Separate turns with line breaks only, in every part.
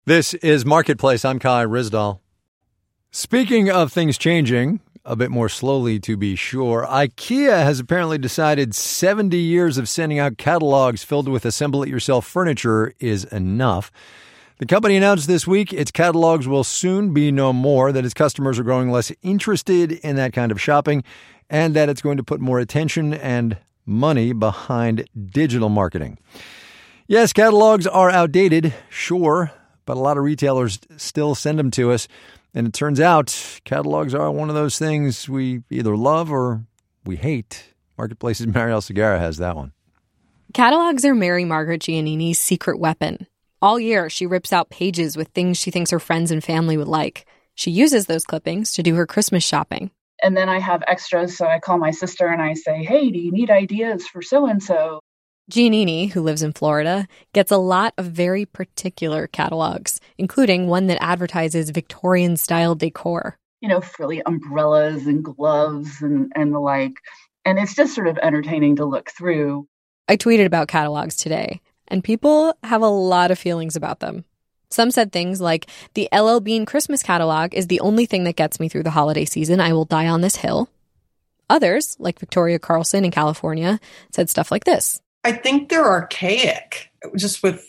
This is Marketplace. I'm Kai Ryssdal. Speaking of things changing, a bit more slowly to be sure, IKEA has apparently decided 70 years of sending out catalogs filled with assemble-it-yourself furniture is enough. The company announced this week its catalogs will soon be no more, that its customers are growing less interested in that kind of shopping, and that it's going to put more attention and money behind digital marketing. Yes, catalogs are outdated, sure, but a lot of retailers still send them to us. And it turns out catalogs are one of those things we either love or we hate. Marketplace's Marielle Segarra has that one.
Catalogs are Mary Margaret Giannini's secret weapon. All year, she rips out pages with things she thinks her friends and family would like. She uses those clippings to do her Christmas shopping.
And then I have extras, so I call my sister and I say, hey, do you need ideas for so-and-so?
Giannini, who lives in Florida, gets a lot of very particular catalogs, including one that advertises Victorian-style decor.
You know, frilly umbrellas and gloves and the like. And it's just sort of entertaining to look through.
I tweeted about catalogs today, and people have a lot of feelings about them. Some said things like, the LL Bean Christmas catalog is the only thing that gets me through the holiday season. I will die on this hill. Others, like Victoria Carlson in California, said stuff like this.
I think they're archaic. Just with,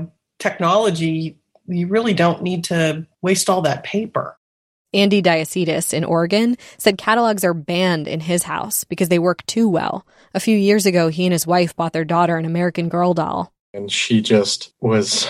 technology, you really don't need to waste all that paper.
Andy Diacetis in Oregon said catalogs are banned in his house because they work too well. A few years ago, he and his wife bought their daughter an American Girl doll.
And she just was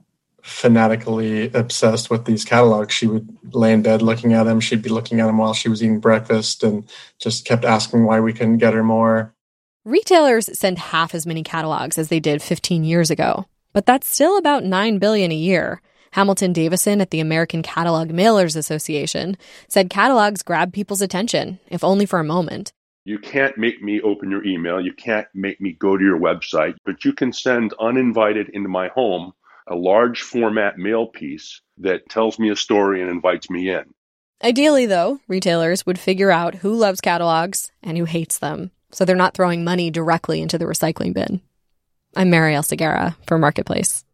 fanatically obsessed with these catalogs. She would lay in bed looking at them. She'd be looking at them while she was eating breakfast and just kept asking why we couldn't get her more.
Retailers send half as many catalogs as they did 15 years ago, but that's still about $9 billion a year. Hamilton Davison at the American Catalog Mailers Association said catalogs grab people's attention, if only for a moment.
You can't make me open your email. You can't make me go to your website, but you can send uninvited into my home a large format mail piece that tells me a story and invites me in.
Ideally, though, retailers would figure out who loves catalogs and who hates them, so they're not throwing money directly into the recycling bin. I'm Marielle Segarra for Marketplace.